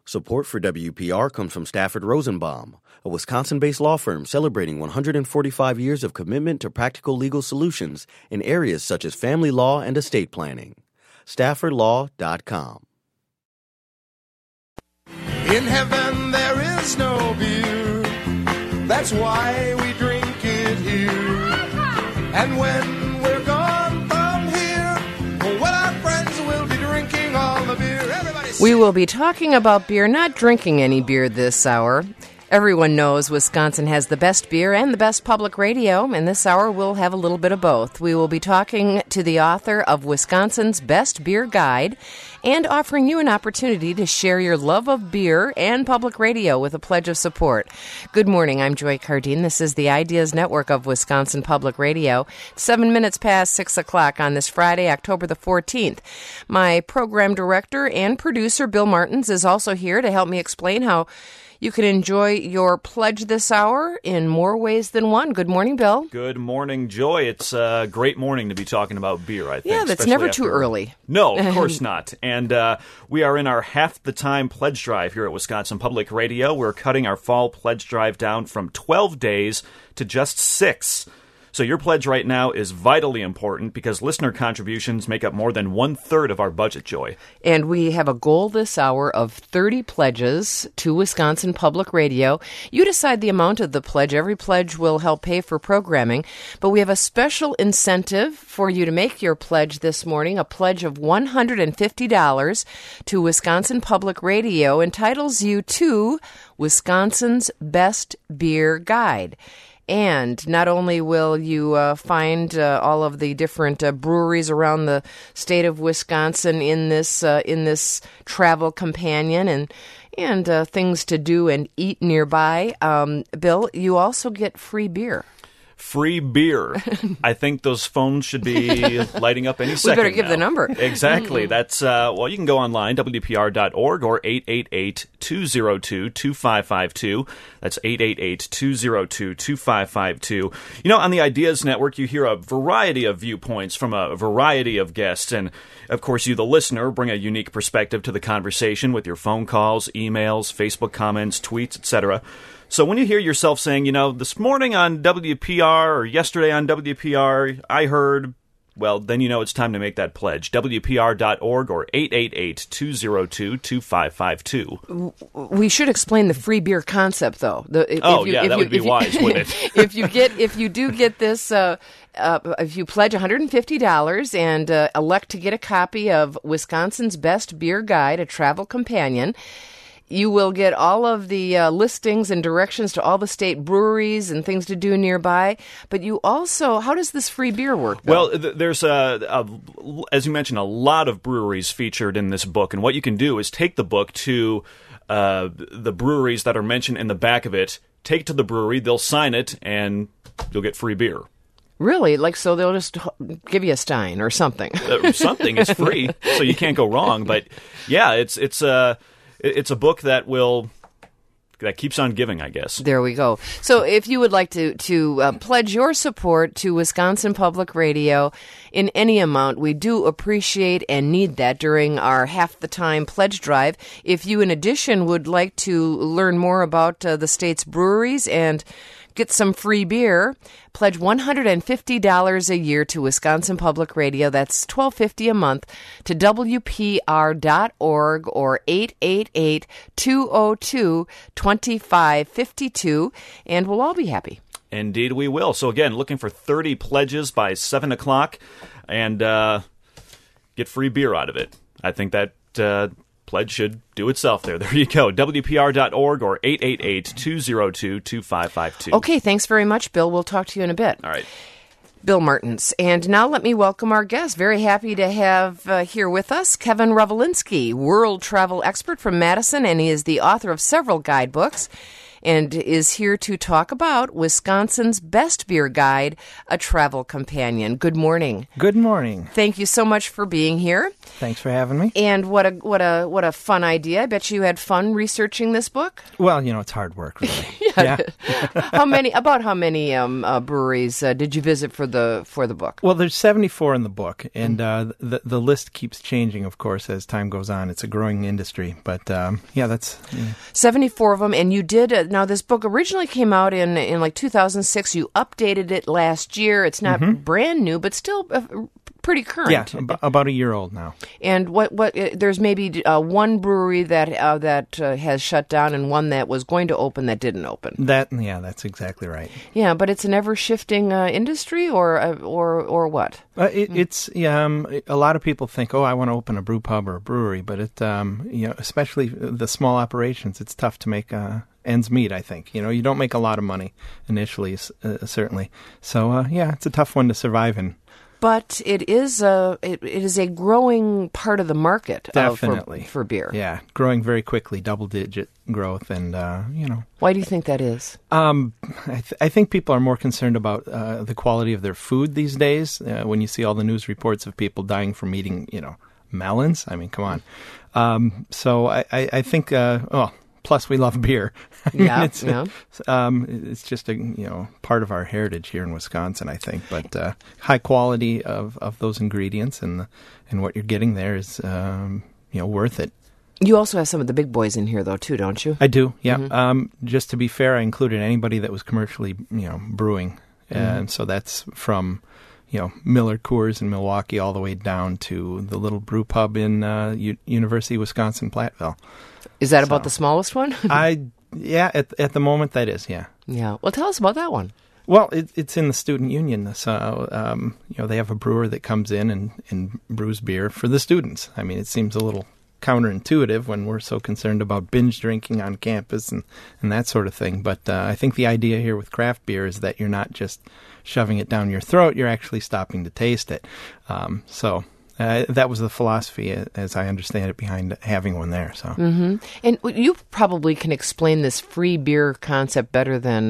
Support for WPR comes from Stafford Rosenbaum, a Wisconsin-based law firm celebrating 145 years of commitment to practical legal solutions in areas such as family law and estate planning. StaffordLaw.com. In heaven there is no beer, that's why we drink it here. And when we're gone from here, well, our friends will be drinking all the beer. We will be talking about beer, not drinking any beer this hour. Everyone knows Wisconsin has the best beer and the best public radio, and this hour we'll have a little bit of both. We will be talking to the author of Wisconsin's Best Beer Guide and offering you an opportunity to share your love of beer and public radio with a pledge of support. Good morning, I'm Joy Cardine. This is the Ideas Network of Wisconsin Public Radio. 7 minutes past 6 o'clock on this Friday, October the 14th. My program director and producer, Bill Martins, is also here to help me explain how you can enjoy your pledge this hour in more ways than one. Good morning, Bill. Good morning, Joy. It's a great morning to be talking about beer, I think. Yeah, that's never too early. No, of course not. And we are in our Half the Time pledge drive here at Wisconsin Public Radio. We're cutting our fall pledge drive down from 12 days to just 6. So your pledge right now is vitally important because listener contributions make up more than 1/3 of our budget, Joy. And we have a goal this hour of 30 pledges to Wisconsin Public Radio. You decide the amount of the pledge. Every pledge will help pay for programming. But we have a special incentive for you to make your pledge this morning. A pledge of $150 to Wisconsin Public Radio entitles you to Wisconsin's Best Beer Guide. And not only will you find all of the different breweries around the state of Wisconsin in this travel companion and things to do and eat nearby, Bill, you also get free beer. Free beer. I think those phones should be lighting up any second. We better give now. the number. Exactly. That's, you can go online, WPR.org or 888-202-2552. That's 888-202-2552. You know, on the Ideas Network, you hear a variety of viewpoints from a variety of guests. And, of course, you, the listener, bring a unique perspective to the conversation with your phone calls, emails, Facebook comments, tweets, etc. So when you hear yourself saying, you know, this morning on WPR or yesterday on WPR, I heard, well, then you know it's time to make that pledge. WPR.org or 888-202-2552. We should explain the free beer concept, though. That would be wise, wouldn't it? If you do get this, if you pledge $150 and elect to get a copy of Wisconsin's Best Beer Guide, a travel companion, you will get all of the listings and directions to all the state breweries and things to do nearby. But you also, how does this free beer work, though? Well, there's, as you mentioned, a lot of breweries featured in this book. And what you can do is take the book to the breweries that are mentioned in the back of it, take it to the brewery, they'll sign it, and you'll get free beer. Really? Like, so they'll just give you a stein or something? Something is free, so you can't go wrong. But, yeah, it's a book that keeps on giving, I guess. There we go. So if you would like to pledge your support to Wisconsin Public Radio in any amount, we do appreciate and need that during our Half the Time pledge drive. If you, in addition, would like to learn more about the state's breweries and get some free beer, pledge $150 a year to Wisconsin Public Radio. That's $12.50 a month to WPR.org or 888-202-2552, and we'll all be happy. Indeed we will. So again, looking for 30 pledges by 7 o'clock and get free beer out of it. I think that pledge should do itself there. There you go. WPR.org or 888-202-2552. Okay, thanks very much, Bill. We'll talk to you in a bit. All right. Bill Martins. And now let me welcome our guest. Very happy to have here with us Kevin Revelinsky, world travel expert from Madison, and he is the author of several guidebooks and is here to talk about Wisconsin's Best Beer Guide, a travel companion. Good morning. Good morning. Thank you so much for being here. Thanks for having me. And what a fun idea. I bet you had fun researching this book. Well, you know, it's hard work, really. Yeah, Got it. How many breweries did you visit for the book? Well, there's 74 in the book, and the list keeps changing, of course, as time goes on. It's a growing industry, but that's 74 of them. And you did now. This book originally came out in like 2006. You updated it last year. It's not brand new, but still pretty current. Yeah, about a year old now. And what there's maybe one brewery that has shut down and one that was going to open that didn't open. That's exactly right. Yeah, but it's an ever shifting industry, or what? It's a lot of people think, I want to open a brew pub or a brewery, but especially the small operations, it's tough to make ends meet. I think you don't make a lot of money initially, certainly. So it's a tough one to survive in. But it is a growing part of the market. Definitely. For beer. Yeah, growing very quickly, double-digit growth, and Why do you think that is? I think people are more concerned about the quality of their food these days. When you see all the news reports of people dying from eating, melons. I mean, come on. So I think. Plus, we love beer. It's just a part of our heritage here in Wisconsin, I think. But high quality of those ingredients and what you're getting there is worth it. You also have some of the big boys in here, though, too, don't you? I do. Yeah. Mm-hmm. Just to be fair, I included anybody that was commercially brewing, and so that's from Miller Coors in Milwaukee all the way down to the little brew pub in University of Wisconsin-Platteville. Is that about the smallest one? At the moment that is, yeah. Yeah. Well, tell us about that one. Well, it's in the student union, so they have a brewer that comes in and brews beer for the students. I mean, it seems a little counterintuitive when we're so concerned about binge drinking on campus and that sort of thing. But I think the idea here with craft beer is that you're not just shoving it down your throat, you're actually stopping to taste it. So that was the philosophy, as I understand it, behind having one there. So, and you probably can explain this free beer concept better than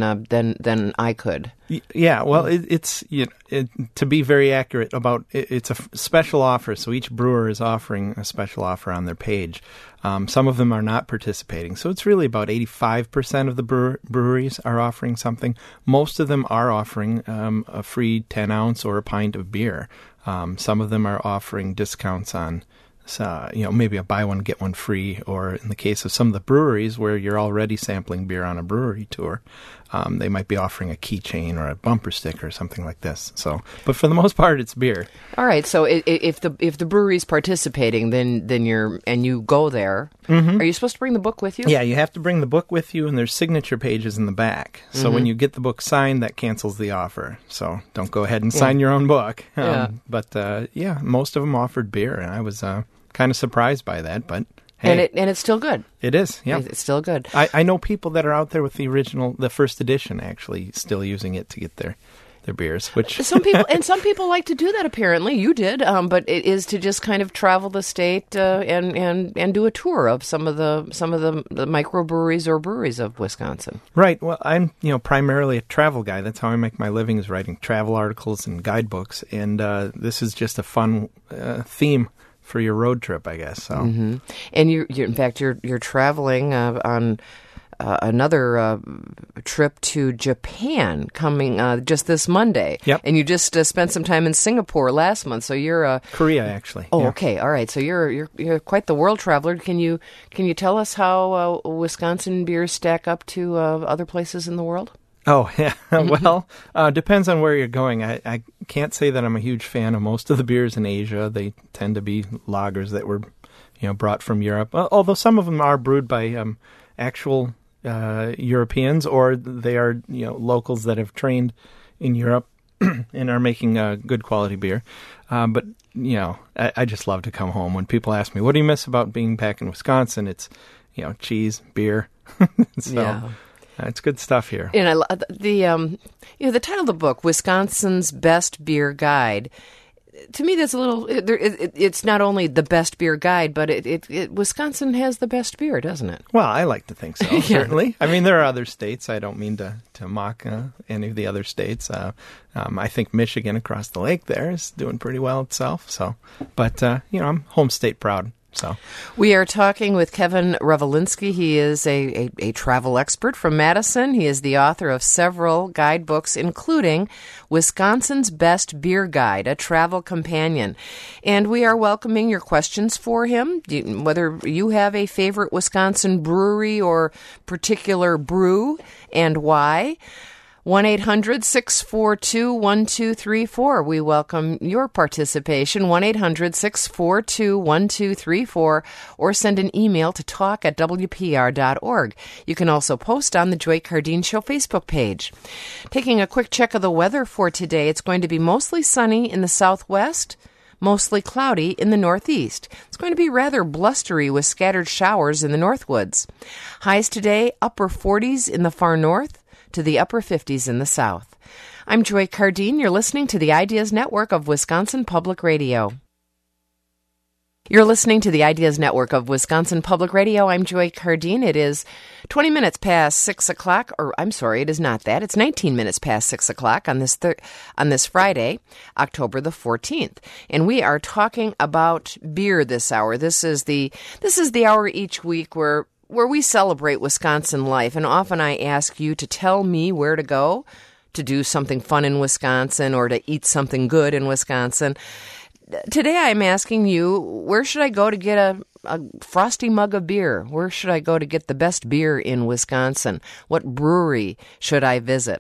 I could. Yeah, well, it's to be very accurate about it's a special offer. So each brewer is offering a special offer on their page. Some of them are not participating. So it's really about 85% of the breweries are offering something. Most of them are offering a free 10-ounce or a pint of beer. Some of them are offering discounts on, maybe a buy one, get one free, or in the case of some of the breweries where you're already sampling beer on a brewery tour, they might be offering a keychain or a bumper sticker or something like this. So, but for the most part, it's beer. All right. So if the brewery's participating, then you go there. Are you supposed to bring the book with you? Yeah, you have to bring the book with you, and there's signature pages in the back. So when you get the book signed, that cancels the offer. So don't go ahead and sign your own book. But most of them offered beer, and I was kind of surprised by that, but hey. And it's still good. It is, yeah. It's still good. I know people that are out there with the first edition, actually still using it to get their beers. Which some people like to do that. Apparently, you did, but it is to just kind of travel the state and do a tour of some of the microbreweries or breweries of Wisconsin. Right. Well, I'm primarily a travel guy. That's how I make my living, is writing travel articles and guidebooks. And this is just a fun theme for your road trip, I guess. So, and you're in fact you're traveling on another trip to Japan coming just this Monday. Yep. And you just spent some time in Singapore last month, so you're Korea, actually. Oh, yeah. Okay, all right. So you're quite the world traveler. Can you tell us how Wisconsin beers stack up to other places in the world? Oh, yeah. Well, depends on where you're going. I can't say that I'm a huge fan of most of the beers in Asia. They tend to be lagers that were, brought from Europe. Although some of them are brewed by actual Europeans, or they are, locals that have trained in Europe and are making good quality beer. But, I just love to come home. When people ask me, what do you miss about being back in Wisconsin? It's, cheese, beer. So, yeah. It's good stuff here. And I love the title of the book, Wisconsin's Best Beer Guide. To me, that's a little. It's not only the best beer guide, but Wisconsin has the best beer, doesn't it? Well, I like to think so. Certainly. I mean, there are other states. I don't mean to mock any of the other states. I think Michigan across the lake there is doing pretty well itself. So, but I'm home state proud. So we are talking with Kevin Revolinsky. He is a travel expert from Madison. He is the author of several guidebooks, including Wisconsin's Best Beer Guide, a travel companion. And we are welcoming your questions for him, whether you have a favorite Wisconsin brewery or particular brew and why. 1-800-642-1234. We welcome your participation, 1-800-642-1234, or send an email to talk@wpr.org. You can also post on the Joy Cardeen Show Facebook page. Taking a quick check of the weather for today, it's going to be mostly sunny in the southwest, mostly cloudy in the northeast. It's going to be rather blustery with scattered showers in the northwoods. Highs today, upper 40s in the far north, to the upper 50s in the south. I'm Joy Cardeen. You're listening to the Ideas Network of Wisconsin Public Radio. You're listening to the Ideas Network of Wisconsin Public Radio. I'm Joy Cardeen. It is 20 minutes past 6 o'clock, or I'm sorry, it is not that. It's 19 minutes past 6 o'clock on this Friday, October the 14th. And we are talking about beer this hour. This is the hour each week where we celebrate Wisconsin life, and often I ask you to tell me where to go to do something fun in Wisconsin or to eat something good in Wisconsin. Today I'm asking you, where should I go to get a frosty mug of beer? Where should I go to get the best beer in Wisconsin? What brewery should I visit?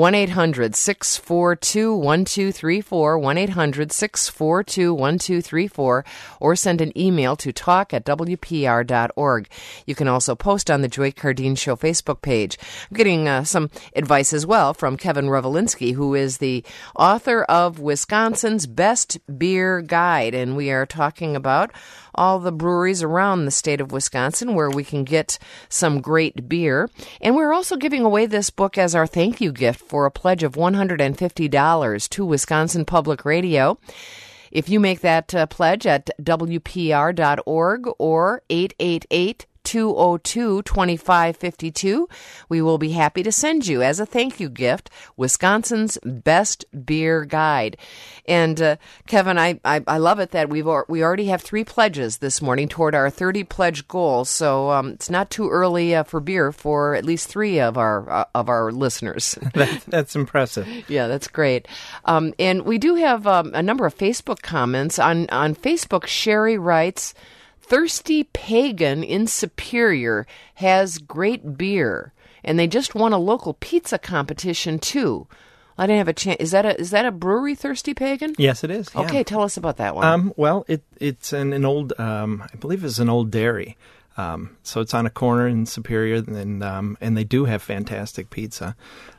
1-800-642-1234, 1-800-642-1234, or send an email to talk@wpr.org. You can also post on the Joy Cardeen Show Facebook page. I'm getting some advice as well from Kevin Revolinsky, who is the author of Wisconsin's Best Beer Guide, and we are talking about all the breweries around the state of Wisconsin where we can get some great beer. And we're also giving away this book as our thank you gift for a pledge of $150 to Wisconsin Public Radio. If you make that pledge at WPR.org or 888-202-2552, we will be happy to send you, as a thank you gift, Wisconsin's Best Beer Guide. And Kevin, I love it that we already have 3 pledges this morning toward our 30 pledge goal. So it's not too early for beer for at least 3 of our listeners. That's impressive. Yeah, that's great. And we do have a number of Facebook comments on Facebook. Sherry writes, Thirsty Pagan in Superior has great beer, and they just won a local pizza competition too. I didn't have a chance. Is that a brewery, Thirsty Pagan? Yes, it is. Yeah. Okay, tell us about that one. Well, it's an old, I believe it's an old dairy. So it's on a corner in Superior, and they do have fantastic pizza.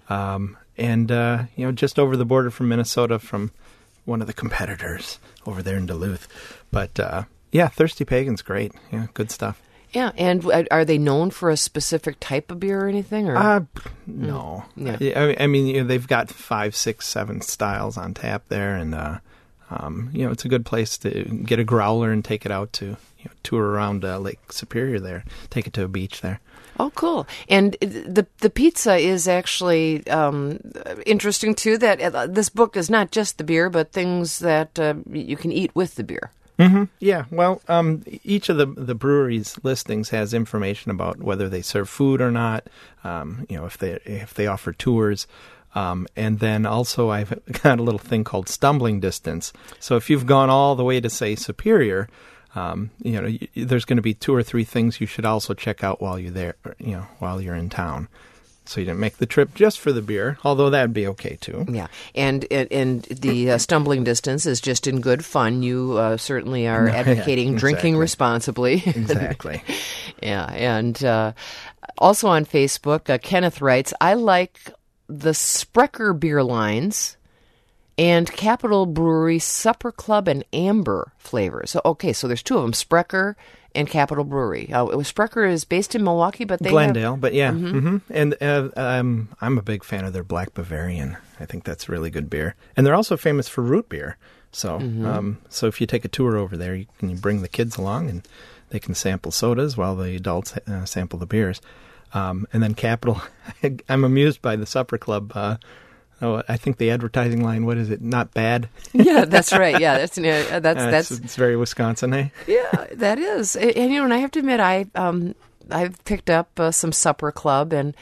Just over the border from Minnesota, from one of the competitors over there in Duluth, but. Yeah, Thirsty Pagan's great. Yeah, good stuff. Yeah, and are they known for a specific type of beer or anything? Or? No. Yeah. I mean, they've got 5, 6, 7 styles on tap there, and it's a good place to get a growler and take it out to tour around Lake Superior there. Take it to a beach there. Oh, cool. And the pizza is actually interesting too. That this book is not just the beer, but things that you can eat with the beer. Mm-hmm. Yeah, well, each of the breweries' listings has information about whether they serve food or not, if they offer tours. And then also I've got a little thing called stumbling distance. So if you've gone all the way to, say, Superior, there's going to be 2 or 3 things you should also check out while you're there, while you're in town. So you didn't make the trip just for the beer, although that'd be okay too. Yeah, and the stumbling distance is just in good fun. You certainly are advocating drinking responsibly. Exactly. Yeah, and also on Facebook, Kenneth writes, I like the Sprecher beer lines and Capital Brewery Supper Club and Amber flavors. So, okay, so there's 2 of them, Sprecher and Capital Brewery. Sprecher is based in Milwaukee, but they Glendale, have... but yeah. Mm-hmm. And I'm a big fan of their Black Bavarian. I think that's really good beer. And they're also famous for root beer. So so if you take a tour over there, you can bring the kids along, and they can sample sodas while the adults sample the beers. And then Capital, I'm amused by the Supper Club I think the advertising line, what is it? Not bad. Yeah, that's right. Yeah, that's it's very Wisconsin, eh? Yeah, that is. And and I have to admit, I've picked up some Supper Club, and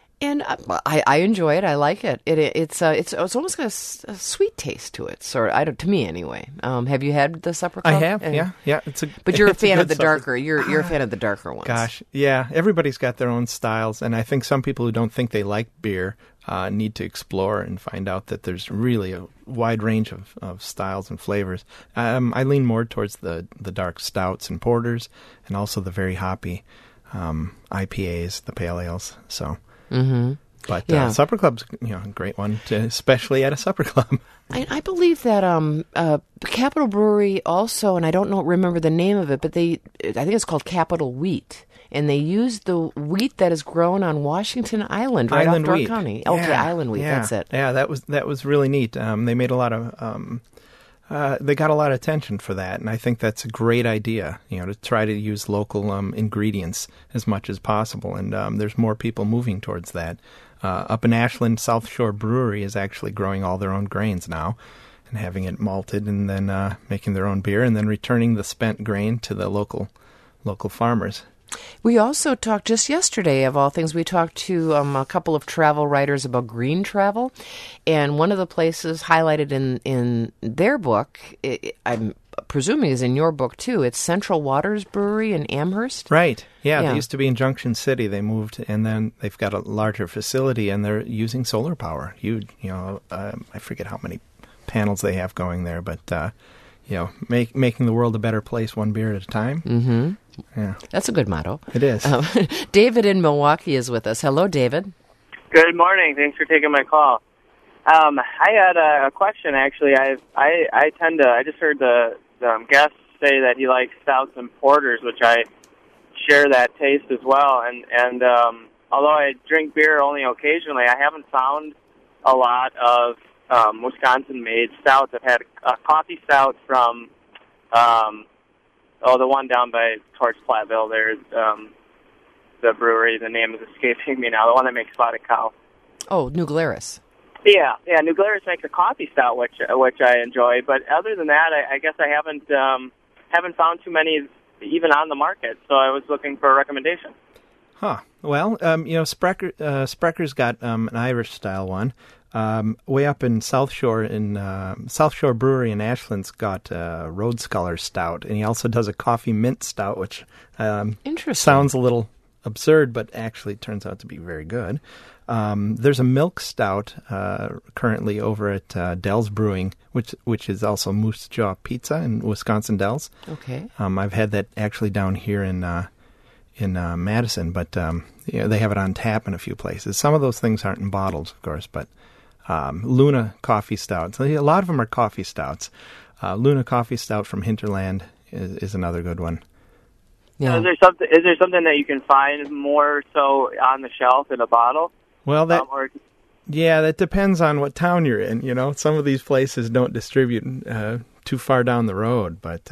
I enjoy it. I like it. It's almost got a sweet taste to it, to me anyway. Have you had the Supper Club? I have. Yeah. But you're a fan of the Supper. darker. You're a fan of the darker ones. Gosh, yeah. Everybody's got their own styles, and I think some people who don't think they like beer need to explore and find out that there's really a wide range of styles and flavors. I lean more towards the dark stouts and porters, and also the very hoppy IPAs, the pale ales. So. Mm-hmm. But Supper Club's a great one, especially at a supper club. I believe that Capital Brewery also, and I don't remember the name of it, but I think it's called Capital Wheat, and they use the wheat that is grown on Washington Island, right off Door County. Okay, Island Wheat, that's it. Yeah, that was really neat. They made a lot of. They got a lot of attention for that, and I think that's a great idea, to try to use local ingredients as much as possible, and there's more people moving towards that. Up in Ashland, South Shore Brewery is actually growing all their own grains now and having it malted and then making their own beer and then returning the spent grain to the local farmers. We also talked just yesterday, of all things, we talked to a couple of travel writers about green travel, and one of the places highlighted in their book, I'm presuming is in your book too, it's Central Waters Brewery in Amherst. Right, yeah. They used to be in Junction City. They moved, and then they've got a larger facility, and they're using solar power. I forget how many panels they have going there, but making the world a better place one beer at a time. Mm-hmm. Yeah. That's a good motto. It is. David in Milwaukee is with us. Hello, David. Good morning. Thanks for taking my call. I had a question, actually. I just heard the guest say that he likes stouts and porters, which I share that taste as well. And although I drink beer only occasionally, I haven't found a lot of Wisconsin-made stouts. I've had a coffee stout from the one down towards Platteville. There's the brewery. The name is escaping me now. The one that makes Spotted Cow. Oh, New Glarus. Yeah. New Glarus makes a coffee stout, which I enjoy. But other than that, I guess I haven't found too many even on the market. So I was looking for a recommendation. Huh. Well, Sprecker's got an Irish style one. Way up in South Shore South Shore Brewery in Ashland's got Road Scholar Stout, and he also does a coffee mint stout, which sounds a little absurd, but actually turns out to be very good. There's a milk stout currently over at Dells Brewing, which is also Moose Jaw Pizza in Wisconsin Dells. Okay. I've had that actually down here in Madison, but they have it on tap in a few places. Some of those things aren't in bottles, of course, but Luna Coffee Stouts. A lot of them are coffee stouts. Luna Coffee Stout from Hinterland is another good one. Yeah. Is there something that you can find more so on the shelf in a bottle? Well, that depends on what town you're in. Some of these places don't distribute too far down the road, but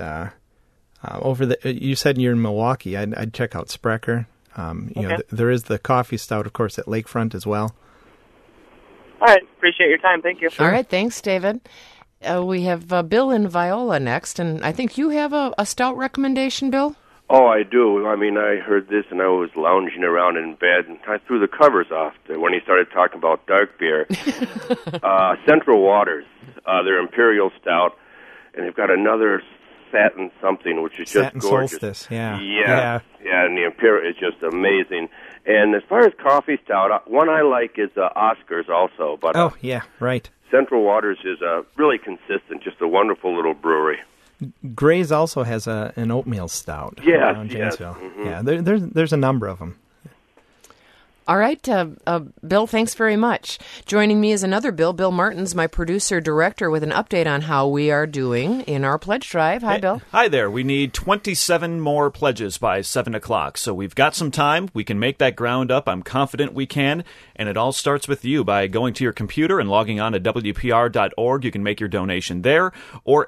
you said you're in Milwaukee. I'd check out Sprecher. Okay. There is the coffee stout, of course, at Lakefront as well. All right. Appreciate your time. Thank you. Sure. All right. Thanks, David. We have Bill in Viola next, and I think you have a stout recommendation, Bill? Oh, I do. I mean, I heard this, and I was lounging around in bed, and I threw the covers off when he started talking about dark beer. Central Waters, their Imperial Stout, and they've got another Satin something, which is Satin just gorgeous. Solstice, yeah, and the Imperial is just amazing. And as far as coffee stout, one I like is Oscar's also. But yeah, right. Central Waters is really consistent, just a wonderful little brewery. Gray's also has an oatmeal stout. Yes. Mm-hmm. Yeah, there's a number of them. All right, Bill, thanks very much. Joining me is another Bill Martins, my producer-director, with an update on how we are doing in our pledge drive. Hi, Bill. Hi there. We need 27 more pledges by 7 o'clock, so we've got some time. We can make that ground up. I'm confident we can, and it all starts with you by going to your computer and logging on to WPR.org. You can make your donation there, or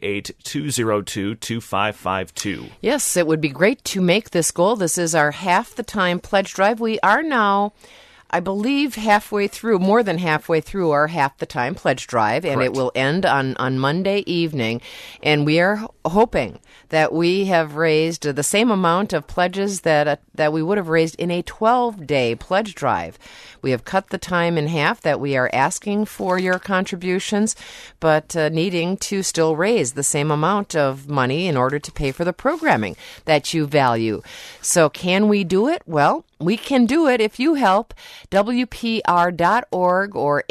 888-202-2552. Yes, it would be great to make this goal. This is our half the time pledge drive. We are now I believe, more than halfway through our Half the Time pledge drive, and Correct. it will end on Monday evening. And we are hoping that we have raised the same amount of pledges that we would have raised in a 12-day pledge drive. We have cut the time in half that we are asking for your contributions, but needing to still raise the same amount of money in order to pay for the programming that you value. So can we do it? Well, we can do it if you help. WPR.org or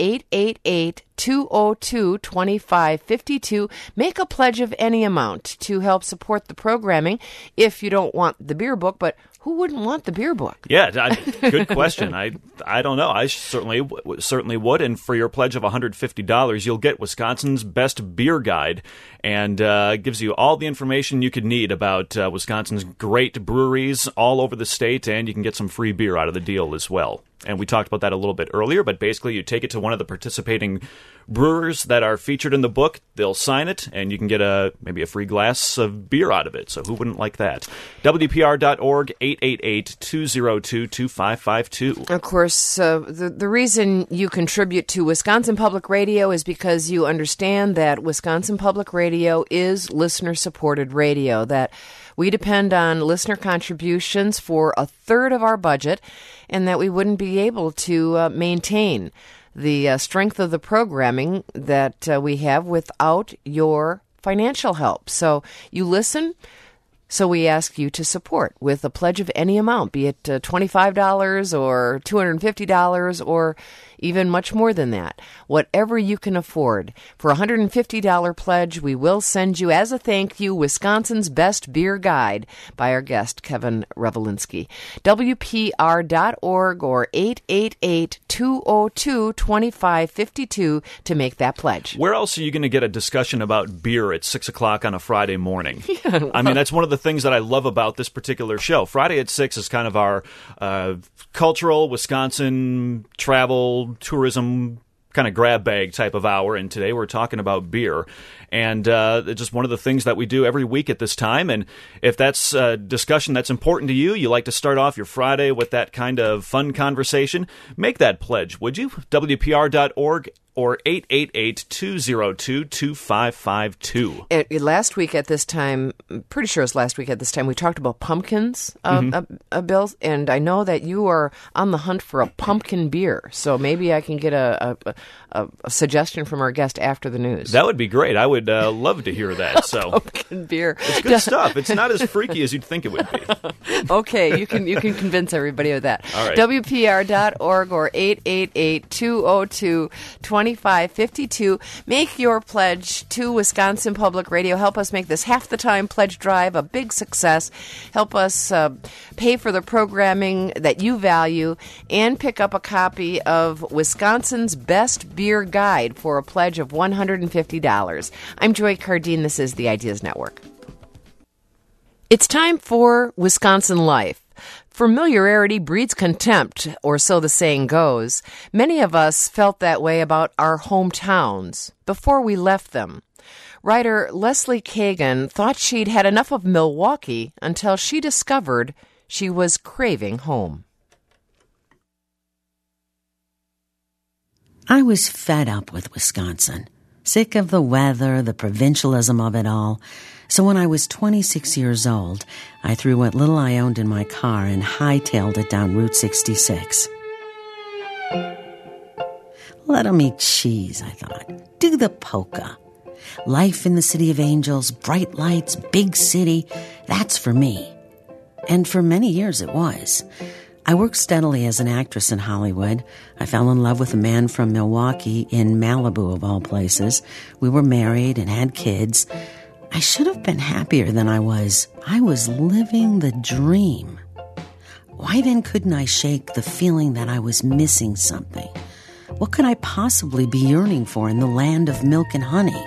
888-202-2552. Make a pledge of any amount to help support the programming if you don't want the beer book, but who wouldn't want the beer book? Yeah, good question. I don't know. I certainly would. And for your pledge of $150, you'll get Wisconsin's Best Beer Guide, and gives you all the information you could need about Wisconsin's great breweries all over the state, and you can get some free beer out of the deal as well. And we talked about that a little bit earlier, but basically you take it to one of the participating brewers that are featured in the book, they'll sign it, and you can get maybe a free glass of beer out of it. So who wouldn't like that? WPR.org, 888-202-2552. Of course, the reason you contribute to Wisconsin Public Radio is because you understand that Wisconsin Public Radio is listener-supported radio, that we depend on listener contributions for a third of our budget, and that we wouldn't be able to maintain the strength of the programming that we have without your financial help. So you listen, so we ask you to support with a pledge of any amount, be it $25 or $250 or even much more than that. Whatever you can afford. For a $150 pledge, we will send you, as a thank you, Wisconsin's Best Beer Guide by our guest, Kevin Revelinsky. WPR.org or 888-202-2552 to make that pledge. Where else are you going to get a discussion about beer at 6 o'clock on a Friday morning? I mean, that's one of the things that I love about this particular show. Friday at 6 is kind of our cultural Wisconsin travel, tourism kind of grab bag type of hour, and today we're talking about beer. And it's just one of the things that we do every week at this time. And if that's a discussion that's important to you, you like to start off your Friday with that kind of fun conversation, make that pledge, would you? WPR.org or 888-202-2552. Last week at this time, pretty sure it was last week at this time, we talked about pumpkins, Bill, and I know that you are on the hunt for a pumpkin beer, so maybe I can get a suggestion from our guest after the news. That would be great. I would love to hear that. So pumpkin beer. It's good stuff. It's not as freaky as you'd think it would be. Okay, you can convince everybody of that. All right. WPR.org or 888-202-2552. Make your pledge to Wisconsin Public Radio. Help us make this Half the Time pledge drive a big success. Help us pay for the programming that you value, and pick up a copy of Wisconsin's Best Beer Guide for a pledge of $150. I'm Joy Cardine. This is the Ideas Network. It's time for Wisconsin Life. Familiarity breeds contempt, or so the saying goes. Many of us felt that way about our hometowns before we left them. Writer Leslie Kagan thought she'd had enough of Milwaukee until she discovered she was craving home. I was fed up with Wisconsin, sick of the weather, the provincialism of it all. So when I was 26 years old, I threw what little I owned in my car and hightailed it down Route 66. Let 'em eat cheese, I thought. Do the polka. Life in the City of Angels, bright lights, big city, that's for me. And for many years it was. I worked steadily as an actress in Hollywood. I fell in love with a man from Milwaukee, in Malibu of all places. We were married and had kids. I should have been happier than I was. I was living the dream. Why then couldn't I shake the feeling that I was missing something? What could I possibly be yearning for in the land of milk and honey?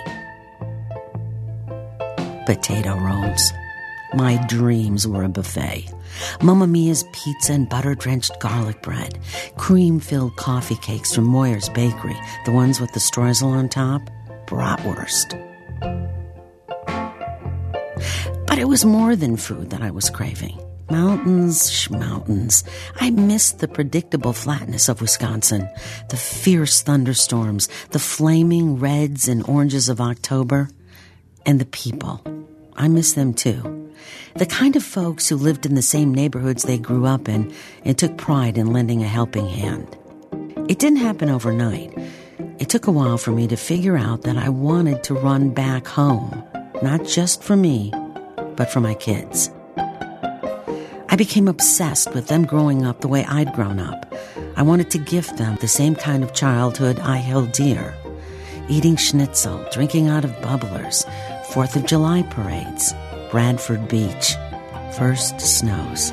Potato rolls. My dreams were a buffet. Mamma Mia's pizza and butter-drenched garlic bread. Cream-filled coffee cakes from Moyer's Bakery, the ones with the streusel on top. Bratwurst. But it was more than food that I was craving. Mountains, schmountains. I miss the predictable flatness of Wisconsin, the fierce thunderstorms, the flaming reds and oranges of October, and the people. I miss them too. The kind of folks who lived in the same neighborhoods they grew up in and took pride in lending a helping hand. It didn't happen overnight. It took a while for me to figure out that I wanted to run back home, not just for me, but for my kids. I became obsessed with them growing up the way I'd grown up. I wanted to gift them the same kind of childhood I held dear. Eating schnitzel, drinking out of bubblers, 4th of July parades, Bradford Beach, first snows.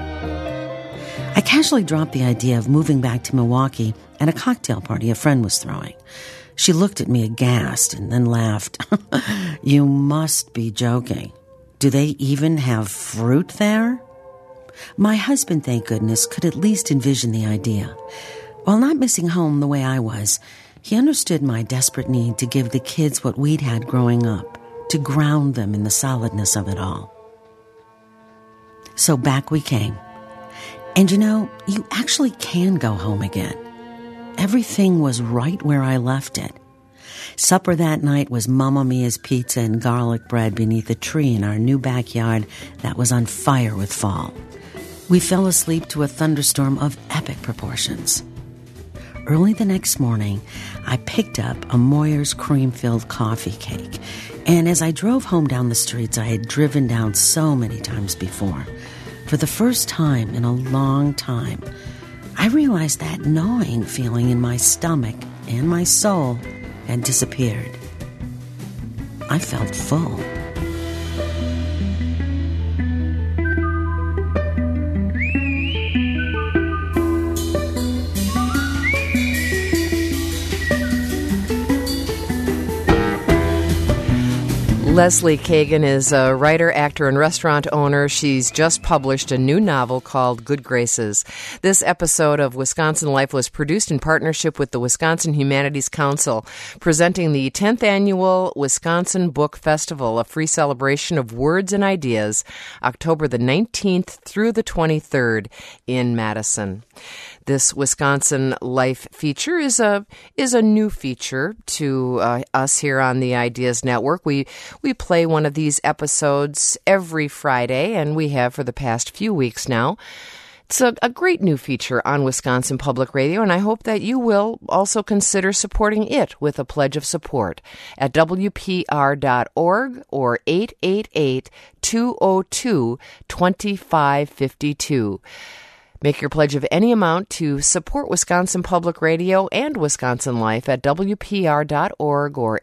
I casually dropped the idea of moving back to Milwaukee at a cocktail party a friend was throwing. She looked at me aghast and then laughed. You must be joking. Do they even have fruit there? My husband, thank goodness, could at least envision the idea. While not missing home the way I was, he understood my desperate need to give the kids what we'd had growing up, to ground them in the solidness of it all. So back we came. And you actually can go home again. Everything was right where I left it. Supper that night was Mamma Mia's pizza and garlic bread beneath a tree in our new backyard that was on fire with fall. We fell asleep to a thunderstorm of epic proportions. Early the next morning, I picked up a Moyer's cream-filled coffee cake, and as I drove home down the streets I had driven down so many times before, for the first time in a long time, I realized that gnawing feeling in my stomach and my soul had disappeared. I felt full. Leslie Kagan is a writer, actor, and restaurant owner. She's just published a new novel called Good Graces. This episode of Wisconsin Life was produced in partnership with the Wisconsin Humanities Council, presenting the 10th Annual Wisconsin Book Festival, a free celebration of words and ideas, October the 19th through the 23rd in Madison. This Wisconsin Life feature is a new feature to us here on the Ideas Network. We play one of these episodes every Friday, and we have for the past few weeks now. It's a great new feature on Wisconsin Public Radio, and I hope that you will also consider supporting it with a pledge of support at WPR.org or 888-202-2552. Make your pledge of any amount to support Wisconsin Public Radio and Wisconsin Life at WPR.org or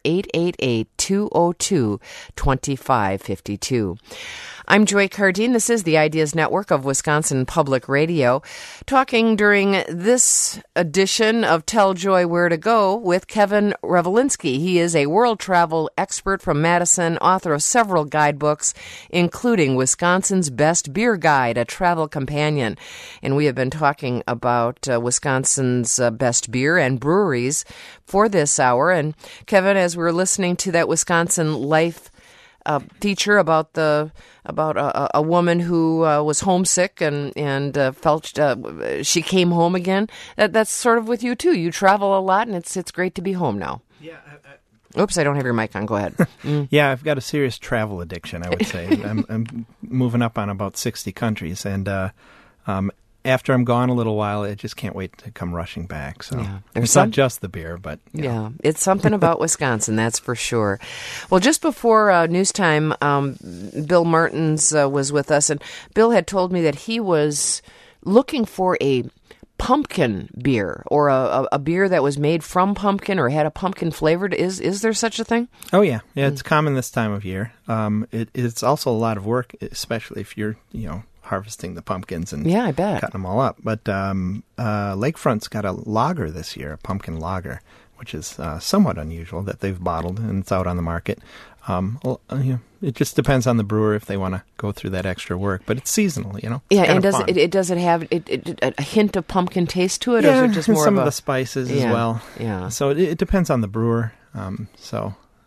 888-202-2552. I'm Joy Cardine. This is the Ideas Network of Wisconsin Public Radio, talking during this edition of Tell Joy Where to Go with Kevin Revelinsky. He is a world travel expert from Madison, author of several guidebooks, including Wisconsin's Best Beer Guide, a travel companion. And we have been talking about Wisconsin's best beer and breweries for this hour. And Kevin, as we were listening to that Wisconsin Life feature about a woman who was homesick and felt she came home again. That's sort of with you too. You travel a lot, and it's great to be home now. Yeah. Oops, I don't have your mic on. Go ahead. Yeah, I've got a serious travel addiction, I would say. I'm moving up on about 60 countries, and after I'm gone a little while, I just can't wait to come rushing back. So yeah. It's not just the beer, but yeah, it's something about Wisconsin, that's for sure. Well, just before news time, Bill Martins was with us, and Bill had told me that he was looking for a pumpkin beer or a beer that was made from pumpkin or had a pumpkin flavored. Is there such a thing? Oh yeah, it's common this time of year. It's also a lot of work, especially if you're harvesting the pumpkins and I bet. Cutting them all up. But Lakefront's got a lager this year, a pumpkin lager, which is somewhat unusual that they've bottled and it's out on the market. It just depends on the brewer if they want to go through that extra work, but it's seasonal, Yeah, and does it have a hint of pumpkin taste to it, or is it just more some of the spices as well? Yeah. So it depends on the brewer.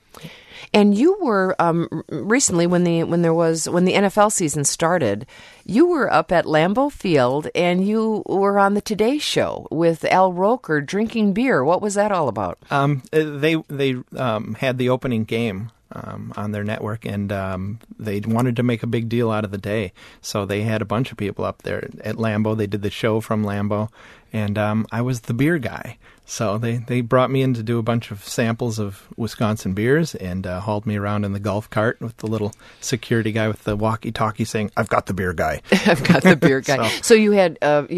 And you were recently when the NFL season started, you were up at Lambeau Field and you were on the Today Show with Al Roker drinking beer. What was that all about? They had the opening game on their network, and they wanted to make a big deal out of the day, so they had a bunch of people up there at Lambeau. They did the show from Lambeau, and I was the beer guy. So they brought me in to do a bunch of samples of Wisconsin beers and hauled me around in the golf cart with the little security guy with the walkie-talkie saying, "I've got the beer guy." I've got the beer guy. So you had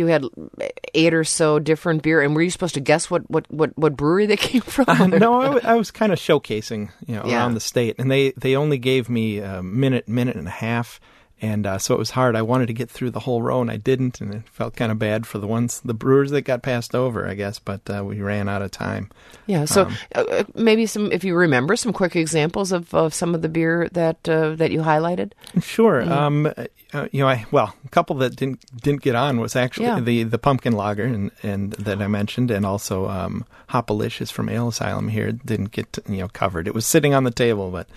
8 or so different beer, and were you supposed to guess what brewery they came from? No, I was kind of showcasing around the state, and they only gave me a minute and a half. And so it was hard. I wanted to get through the whole row, and I didn't, and it felt kind of bad for the brewers that got passed over, I guess, but we ran out of time. Yeah, so maybe if you remember, some quick examples of some of the beer that you highlighted? Sure. A couple that didn't get on was actually the pumpkin lager and that I mentioned, and also Hopalicious from Ale Asylum here didn't get covered. It was sitting on the table, but...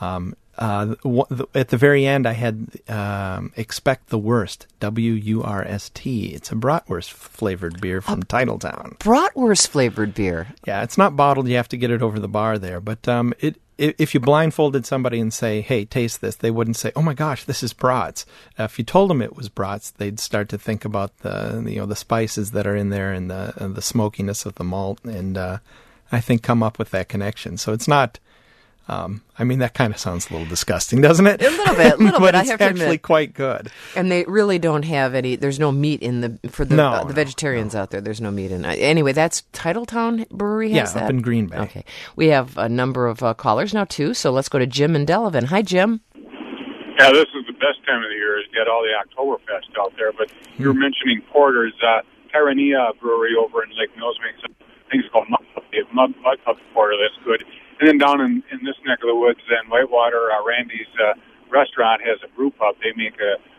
at the very end, I had Expect the Worst, WURST. It's a bratwurst flavored beer from Titletown. Bratwurst flavored beer. Yeah, it's not bottled. You have to get it over the bar there. But if you blindfolded somebody and say, "Hey, taste this," they wouldn't say, "Oh my gosh, this is brats." If you told them it was brats, they'd start to think about the spices that are in there and the smokiness of the malt, and I think come up with that connection. So it's not. That kind of sounds a little disgusting, doesn't it? A little bit. But I it's have to admit. actually quite good. And they really don't have any. There's no meat in the vegetarians out there. There's no meat in. Anyway, that's Titletown Brewery has that? Up in Green Bay. Okay, we have a number of callers now too. So let's go to Jim in Delavan. Hi, Jim. Yeah, this is the best time of the year. You get all the Oktoberfest out there. But you were mentioning porters. Tyrannia Brewery over in Lake Mills makes things called mud puppy porter. That's good. And then down in this neck of the woods, in Whitewater, Randy's restaurant has a brew pub. They make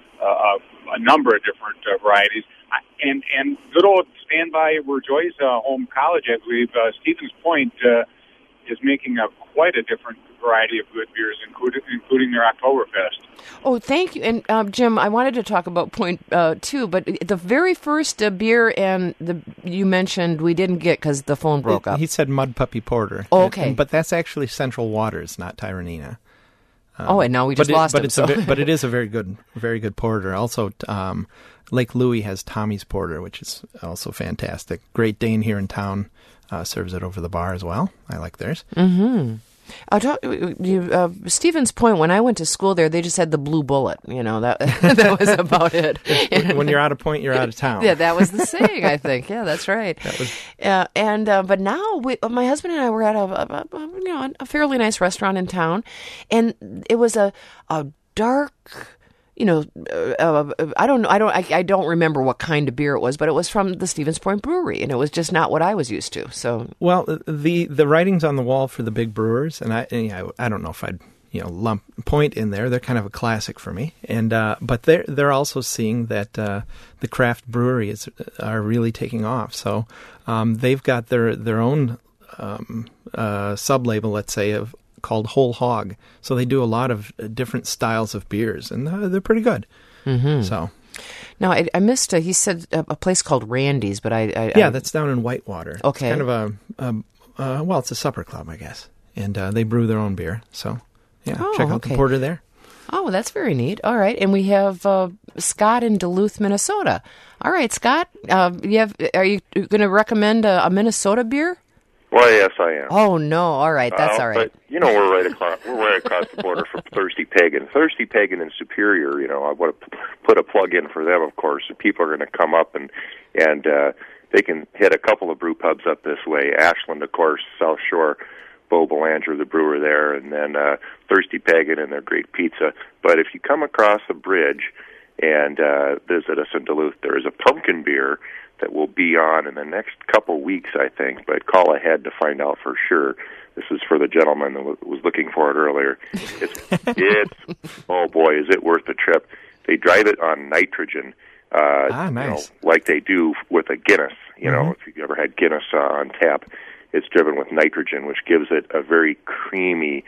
a number of different varieties. And good old standby where Joy's home college, I believe, Stevens Point is making quite a different variety of good beers, including their Oktoberfest. Oh, thank you. And Jim, I wanted to talk about Point too, but the very first beer you mentioned we didn't get because the phone broke up. He said Mud Puppy Porter. Oh, okay. But that's actually Central Waters, not Tyrannia. And now we just lost him. But it is a very good porter. Also, Lake Louie has Tommy's Porter, which is also fantastic. Great Dane here in town serves it over the bar as well. I like theirs. Mm-hmm. Stevens Point, when I went to school there, they just had the Blue Bullet. That was about it. When you're out of Point, you're out of town. Yeah, that was the saying, I think. Yeah, that's right. But now my husband and I were at a fairly nice restaurant in town, and it was a dark. I don't remember what kind of beer it was, but it was from the Stevens Point Brewery, and it was just not what I was used to. So, well, the writings on the wall for the big brewers, and I don't know if I'd lump Point in there. They're kind of a classic for me, and but they're also seeing that the craft breweries are really taking off. So they've got their own sub-label, let's say, called Whole Hog. So they do a lot of different styles of beers, and they're pretty good. Mm-hmm. So now I missed. He said a place called Randy's, but that's down in Whitewater. Okay, it's kind of it's a supper club, I guess, and they brew their own bear. So check out the porter there. Oh, that's very neat. All right, and we have Scott in Duluth, Minnesota. All right, Scott, are you going to recommend a Minnesota beer? Well, yes, I am. Oh no! All right, that's all right. But we're right across the border from Thirsty Pagan. Thirsty Pagan in Superior. I want to put a plug in for them, of course. So people are going to come up and they can hit a couple of brew pubs up this way. Ashland, of course, South Shore. Bo Belanger, the brewer there, and then Thirsty Pagan and their great pizza. But if you come across the bridge and visit us in Duluth, there is a pumpkin beer that will be on in the next couple weeks, I think, but call ahead to find out for sure. This is for the gentleman that was looking for it earlier. It's oh boy, is it worth the trip. They drive it on nitrogen, nice. Like they do with a Guinness. If you've ever had Guinness on tap, it's driven with nitrogen, which gives it a very creamy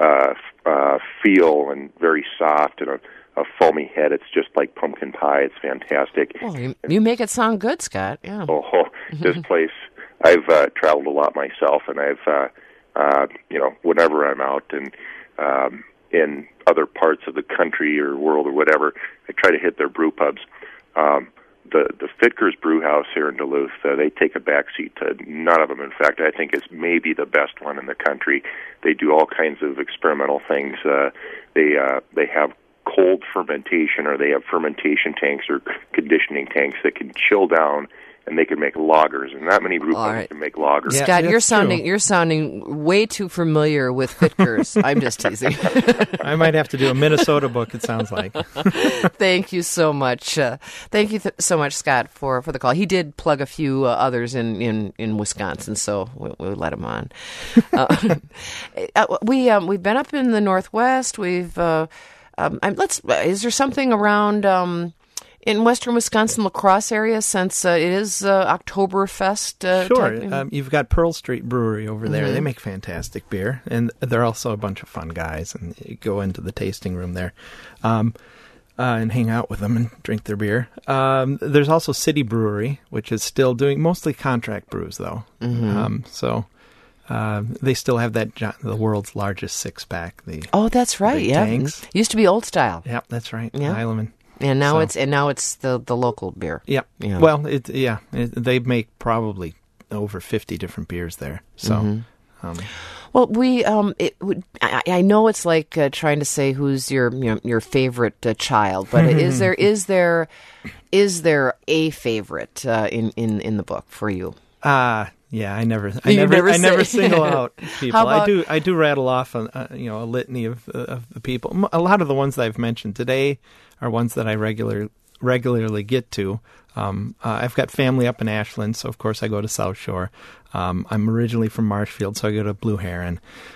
feel and very soft and a foamy head. It's just like pumpkin pie. It's fantastic. Well, you make it sound good, Scott. Yeah. Oh, this place, I've traveled a lot myself, and I've, whenever I'm out and in other parts of the country or world or whatever, I try to hit their brew pubs. The Fitker's Brew House here in Duluth, they take a backseat to none of them. In fact, I think it's maybe the best one in the country. They do all kinds of experimental things. They have cold fermentation, or they have fermentation tanks or conditioning tanks that can chill down, and they can make lagers, and not many brew pubs can make lagers. Yeah, Scott, you're sounding way too familiar with Fitker's. I'm just teasing. I might have to do a Minnesota book, it sounds like. Thank you so much. Thank you so much, Scott, for the call. He did plug a few others in Wisconsin, so we'll let him on. We've been up in the Northwest. We've is there something around in western Wisconsin, La Crosse area, since it is Oktoberfest? Sure. You've got Pearl Street Brewery over there. Mm-hmm. They make fantastic beer, and they're also a bunch of fun guys, and you go into the tasting room there and hang out with them and drink their beer. There's also City Brewery, which is still doing mostly contract brews, though. Mm-hmm. They still have the world's largest six-pack. That's right. Yeah, tanks. Used to be Old Style. Yeah, that's right. Yeah. Heilemann. And now it's the local beer. Yep. Yeah. Well, they make probably over 50 different beers there. So, well, I know it's like trying to say who's your favorite child, but is there a favorite in the book for you? Yeah, I never single out people. I do rattle off a litany of the people. A lot of the ones that I've mentioned today are ones that I regularly get to. I've got family up in Ashland, so of course I go to South Shore. I'm originally from Marshfield, so I go to Blue Heron.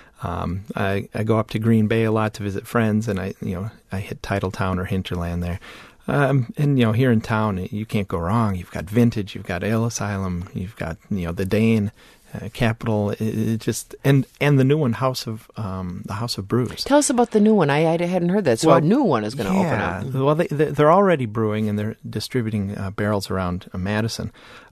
I go up to Green Bay a lot to visit friends, and I hit Titletown or Hinterland there. And here in town, you can't go wrong. You've got Vintage, you've got Ale Asylum, you've got the Dane, Capital, and the new one, the House of Brews. Tell us about the new one. I hadn't heard that. So a new one is going to open up. Well, they're already brewing, and they're distributing barrels around Madison.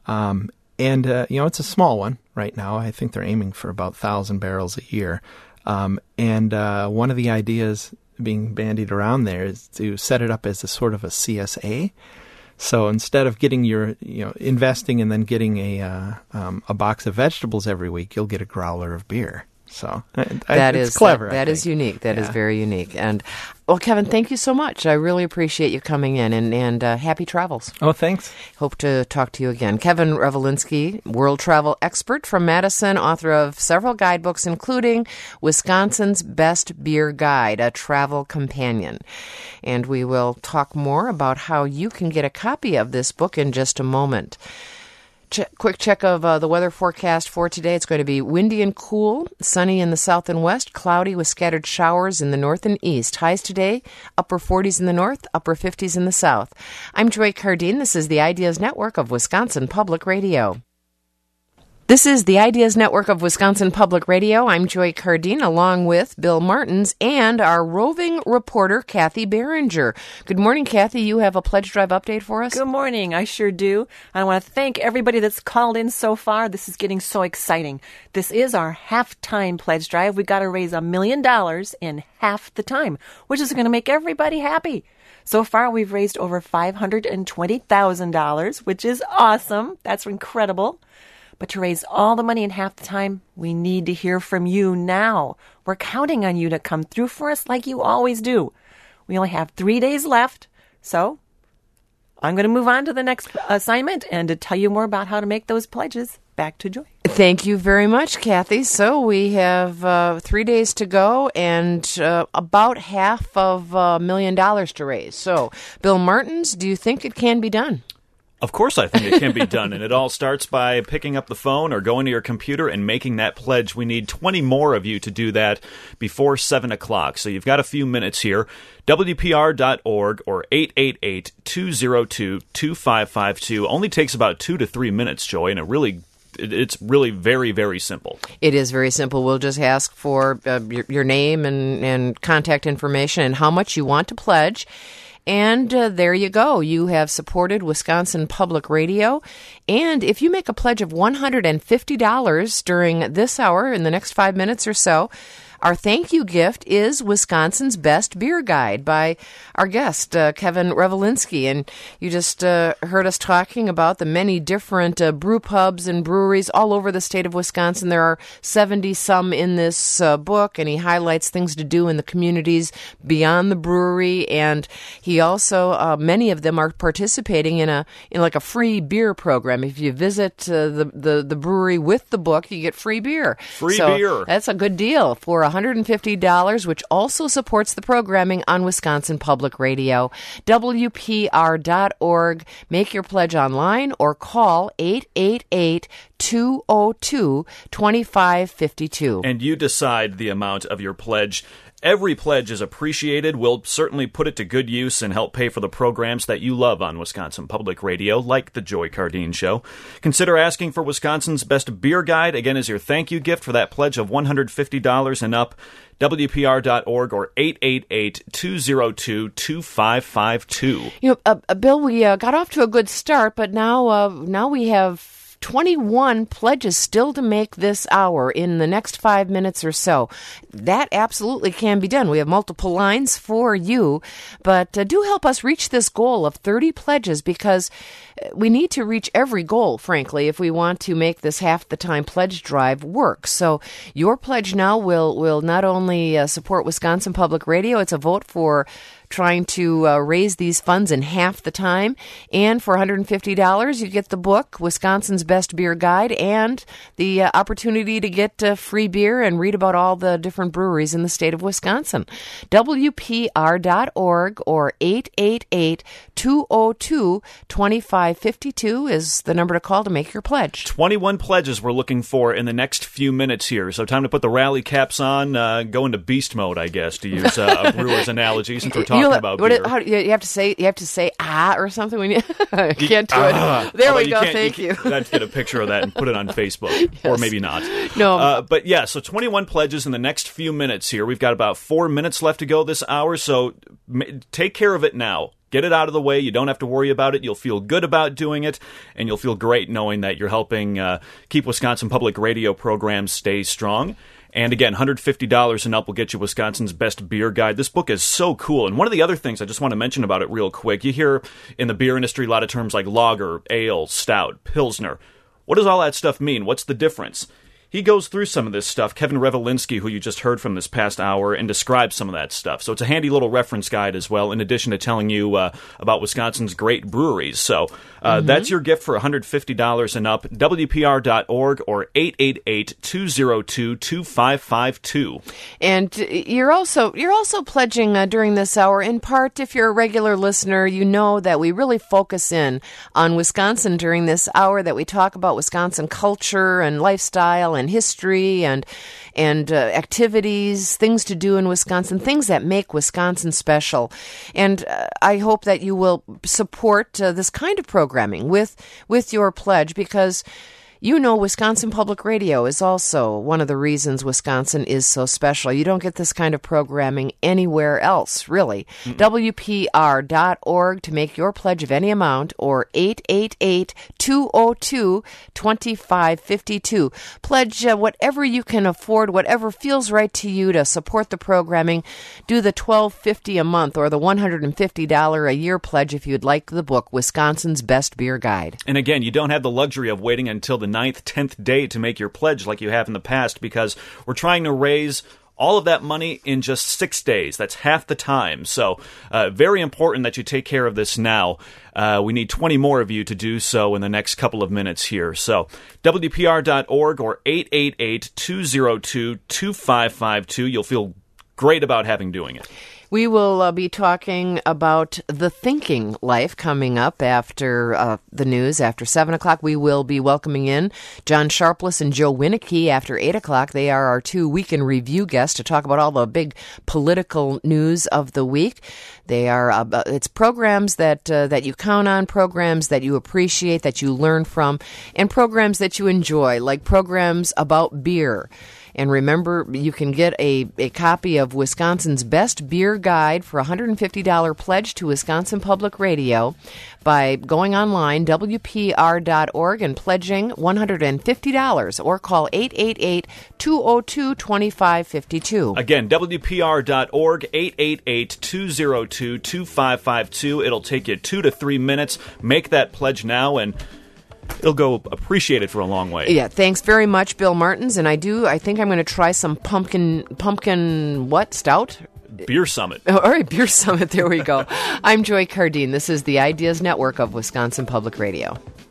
It's a small one right now. I think they're aiming for about 1,000 barrels a year. One of the ideas being bandied around there is to set it up as a sort of a CSA. So instead of getting investing and then getting a box of vegetables every week, you'll get a growler of beer. So it's clever. That is unique. That is very unique. And well, Kevin, thank you so much. I really appreciate you coming in, and happy travels. Oh, thanks. Hope to talk to you again. Kevin Revolinsky, world travel expert from Madison, author of several guidebooks, including Wisconsin's Best Beer Guide, a travel companion. And we will talk more about how you can get a copy of this book in just a moment. Quick check of the weather forecast for today. It's going to be windy and cool, sunny in the south and west, cloudy with scattered showers in the north and east. Highs today, upper 40s in the north, upper 50s in the south. I'm Joy Cardine. This is the Ideas Network of Wisconsin Public Radio. This is the Ideas Network of Wisconsin Public Radio. I'm Joy Cardine, along with Bill Martins and our roving reporter, Kathy Behringer. Good morning, Kathy. You have a pledge drive update for us? Good morning. I sure do. I want to thank everybody that's called in so far. This is getting so exciting. This is our half-time pledge drive. We've got to raise $1 million in half the time, which is going to make everybody happy. So far, we've raised over $520,000, which is awesome. That's incredible. But to raise all the money in half the time, we need to hear from you now. We're counting on you to come through for us like you always do. We only have 3 days left, so I'm going to move on to the next assignment and to tell you more about how to make those pledges. Back to Joy. Thank you very much, Kathy. So we have 3 days to go and about half of $1 million to raise. So, Bill Martins, do you think it can be done? Of course I think it can be done, and it all starts by picking up the phone or going to your computer and making that pledge. We need 20 more of you to do that before 7 o'clock, so you've got a few minutes here. WPR.org or 888-202-2552. Only takes about 2 to 3 minutes, Joy, and it really it's really very, very simple. It is very simple. We'll just ask for your name and contact information and how much you want to pledge. And there you go. You have supported Wisconsin Public Radio. And if you make a pledge of $150 during this hour, in the next 5 minutes or so, our thank you gift is Wisconsin's Best Beer Guide by our guest, Kevin Revelinsky. And you just heard us talking about the many different brew pubs and breweries all over the state of Wisconsin. There are 70-some in this book, and he highlights things to do in the communities beyond the brewery. And he also, many of them are participating in a free beer program. If you visit the brewery with the book, you get free beer. Free beer. That's a good deal for $150, which also supports the programming on Wisconsin Public Radio. WPR.org. Make your pledge online or call 888-202-2552. And you decide the amount of your pledge. Every pledge is appreciated. We'll certainly put it to good use and help pay for the programs that you love on Wisconsin Public Radio, like The Joy Cardine Show. Consider asking for Wisconsin's Best Beer Guide, again, as your thank you gift for that pledge of $150 and up. WPR.org or 888-202-2552. You know, Bill, we got off to a good start, but now we have 21 pledges still to make this hour in the next 5 minutes or so. That absolutely can be done. We have multiple lines for you, but do help us reach this goal of 30 pledges, because we need to reach every goal, frankly, if we want to make this half the time pledge drive work. So your pledge now will not only support Wisconsin Public Radio, it's a vote for trying to raise these funds in half the time. And for $150, you get the book, Wisconsin's Best Beer Guide, and the opportunity to get free beer and read about all the different breweries in the state of Wisconsin. WPR.org or 888-202-2552 is the number to call to make your pledge. 21 pledges we're looking for in the next few minutes here. So time to put the rally caps on, go into beast mode, I guess, to use a brewer's analogy, since we're talking about beer. You have to say ah or something when you can't do it. There we go. Thank you. Let's get a picture of that and put it on Facebook, yes. Or maybe not. No, but yeah. So 21 pledges in the next few minutes here. We've got about 4 minutes left to go this hour. So take care of it now. Get it out of the way. You don't have to worry about it. You'll feel good about doing it, and you'll feel great knowing that you're helping keep Wisconsin Public Radio programs stay strong. And again, $150 and up will get you Wisconsin's Best Beer Guide. This book is so cool. And one of the other things I just want to mention about it real quick, you hear in the beer industry a lot of terms like lager, ale, stout, pilsner. What does all that stuff mean? What's the difference? He goes through some of this stuff, Kevin Revelinsky, who you just heard from this past hour, and describes some of that stuff. So it's a handy little reference guide as well, in addition to telling you about Wisconsin's great breweries. So that's your gift for $150 and up. WPR.org or 888-202-2552. And you're also pledging during this hour. In part, if you're a regular listener, you know that we really focus in on Wisconsin during this hour, that we talk about Wisconsin culture and lifestyle and history and activities, things to do in Wisconsin, things that make Wisconsin special. And I hope that you will support this kind of programming with your pledge, because you know Wisconsin Public Radio is also one of the reasons Wisconsin is so special. You don't get this kind of programming anywhere else, really. WPR.org to make your pledge of any amount, or 888-202-2552. Pledge whatever you can afford, whatever feels right to you to support the programming. Do the $12.50 a month or the $150 a year pledge if you'd like the book, Wisconsin's Best Beer Guide. And again, you don't have the luxury of waiting until the 9th, 10th day to make your pledge like you have in the past, because we're trying to raise all of that money in just 6 days. That's half the time. So very important that you take care of this now. We need 20 more of you to do so in the next couple of minutes here. So WPR.org or 888-202-2552. You'll feel great about having doing it. We will be talking about the thinking life coming up after the news. After 7 o'clock, we will be welcoming in John Sharpless and Joe Winnicke after 8 o'clock. They are our 2 Week in Review guests to talk about all the big political news of the week. They are it's programs that you count on, programs that you appreciate, that you learn from, and programs that you enjoy, like programs about beer. And remember, you can get a copy of Wisconsin's Best Beer Guide for a $150 pledge to Wisconsin Public Radio by going online, WPR.org, and pledging $150, or call 888-202-2552. Again, WPR.org, 888-202-2552. It'll take you 2 to 3 minutes. Make that pledge now, and it'll go appreciated for a long way. Yeah, thanks very much, Bill Martins. And I think I'm going to try some pumpkin stout? Beer Summit. Oh, all right, Beer Summit. There we go. I'm Joy Cardine. This is the Ideas Network of Wisconsin Public Radio.